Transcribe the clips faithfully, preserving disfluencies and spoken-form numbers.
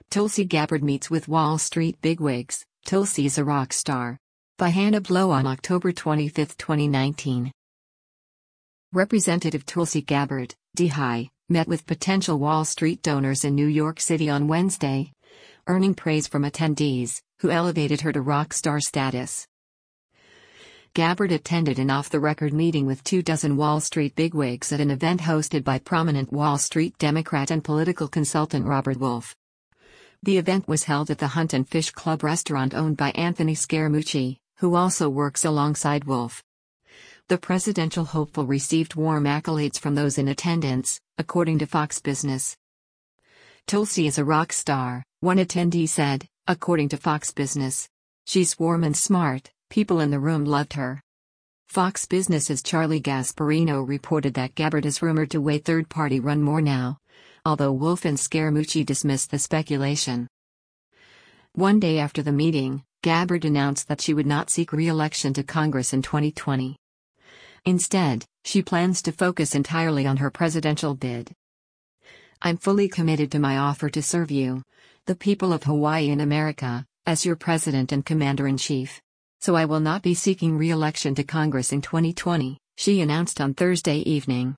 Tulsi Gabbard meets with Wall Street bigwigs, Tulsi's a rock star. By Hannah Blow on October twenty-fifth, twenty nineteen. Representative Tulsi Gabbard, D High, met with potential Wall Street donors in New York City on Wednesday, earning praise from attendees, who elevated her to rock star status. Gabbard attended an off-the-record meeting with two dozen Wall Street bigwigs at an event hosted by prominent Wall Street Democrat and political consultant Robert Wolf. The event was held at the Hunt and Fish Club restaurant owned by Anthony Scaramucci, who also works alongside Wolf. The presidential hopeful received warm accolades from those in attendance, according to Fox Business. Tulsi is a rock star, one attendee said, according to Fox Business. She's warm and smart, people in the room loved her. Fox Business's Charlie Gasparino reported that Gabbard is rumored to weigh third-party run more now, although Wolf and Scaramucci dismissed the speculation. One day after the meeting, Gabbard announced that she would not seek re-election to Congress in twenty twenty. Instead, she plans to focus entirely on her presidential bid. I'm fully committed to my offer to serve you, the people of Hawaii and America, as your president and commander-in-chief. So I will not be seeking re-election to Congress in twenty twenty, she announced on Thursday evening.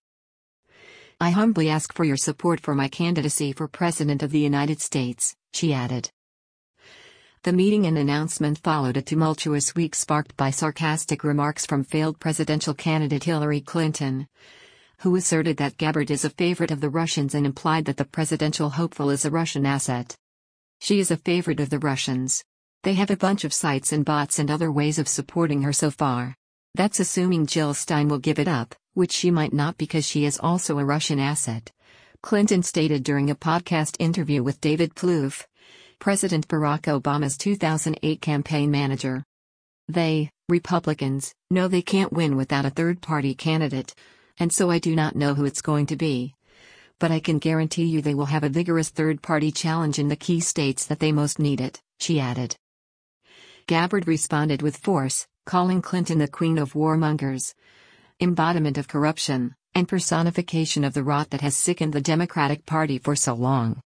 I humbly ask for your support for my candidacy for President of the United States, she added. The meeting and announcement followed a tumultuous week sparked by sarcastic remarks from failed presidential candidate Hillary Clinton, who asserted that Gabbard is a favorite of the Russians and implied that the presidential hopeful is a Russian asset. She is a favorite of the Russians. They have a bunch of sites and bots and other ways of supporting her so far. That's assuming Jill Stein will give it up, which she might not because she is also a Russian asset, Clinton stated during a podcast interview with David Plouffe, President Barack Obama's two thousand eight campaign manager. They, Republicans, know they can't win without a third-party candidate, and so I do not know who it's going to be. But I can guarantee you they will have a vigorous third-party challenge in the key states that they most need it, she added. Gabbard responded with force, calling Clinton the queen of warmongers, embodiment of corruption, and personification of the rot that has sickened the Democratic Party for so long.